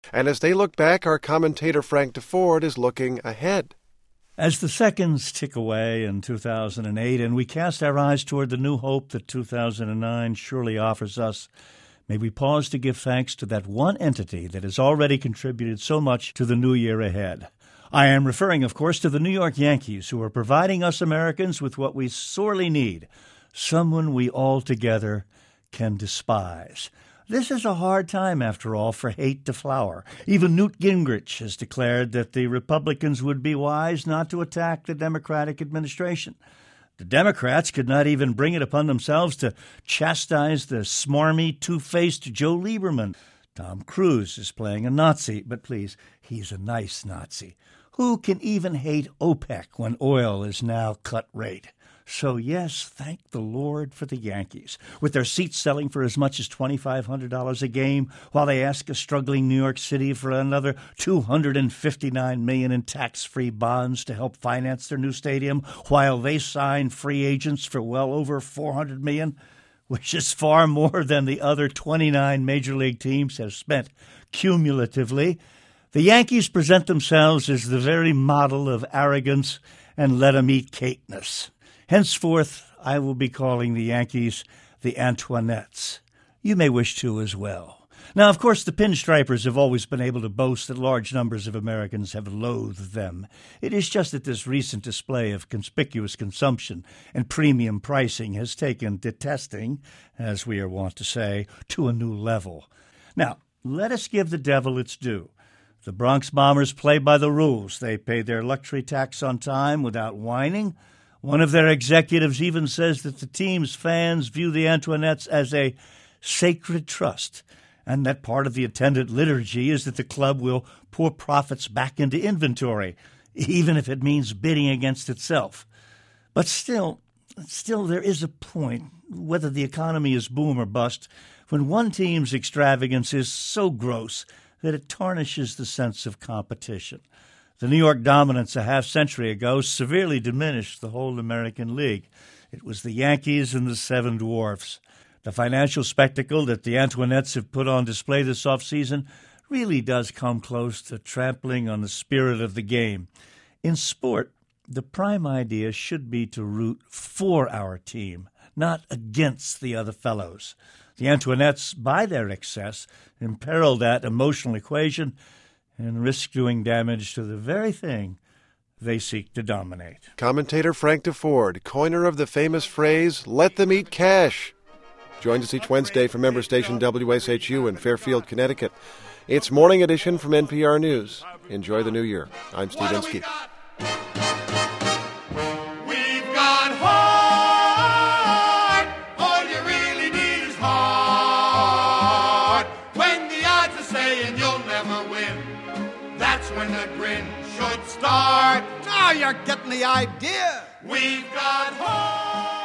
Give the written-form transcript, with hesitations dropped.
And as they look back, our commentator Frank DeFord is looking ahead. As the seconds tick away in 2008 and we cast our eyes toward the new hope that 2009 surely offers us, may we pause to give thanks to that one entity that has already contributed so much to the new year ahead. I am referring, of course, to the New York Yankees, who are providing us Americans with what we sorely need, someone we all together can despise. This is a hard time, after all, for hate to flower. Even Newt Gingrich has declared that the Republicans would be wise not to attack the Democratic administration. The Democrats could not even bring it upon themselves to chastise the smarmy, two-faced Joe Lieberman. Tom Cruise is playing a Nazi, but please, he's a nice Nazi. Who can even hate OPEC when oil is now cut rate? So, yes, thank the Lord for the Yankees, with their seats selling for as much as $2,500 a game, while they ask a struggling New York City for another $259 million in tax-free bonds to help finance their new stadium, while they sign free agents for well over $400 million, which is far more than the other 29 Major League teams have spent cumulatively. The Yankees present themselves as the very model of arrogance and let-'em-eat-Kateness. Henceforth, I will be calling the Yankees the Antoinettes. You may wish to as well. Now, of course, the Pinstripers have always been able to boast that large numbers of Americans have loathed them. It is just that this recent display of conspicuous consumption and premium pricing has taken detesting, as we are wont to say, to a new level. Now, let us give the devil its due. The Bronx Bombers play by the rules. They pay their luxury tax on time without whining. One of their executives even says that the team's fans view the Antoinettes as a sacred trust, and that part of the attendant liturgy is that the club will pour profits back into inventory, even if it means bidding against itself. But still there is a point, whether the economy is boom or bust, when one team's extravagance is so gross that it tarnishes the sense of competition. The New York dominance a half-century ago severely diminished the whole American League. It was the Yankees and the Seven Dwarfs. The financial spectacle that the Antoinettes have put on display this offseason really does come close to trampling on the spirit of the game. In sport, the prime idea should be to root for our team, not against the other fellows. The Antoinettes, by their excess, imperil that emotional equation and risk doing damage to the very thing they seek to dominate. Commentator Frank DeFord, coiner of the famous phrase, "Let them eat cash," joins us each Wednesday from member station WSHU in Fairfield, Connecticut. It's Morning Edition from NPR News. Enjoy the new year. I'm Steve Inskeep. When the grin should start. Now you're getting the idea. We've got hope.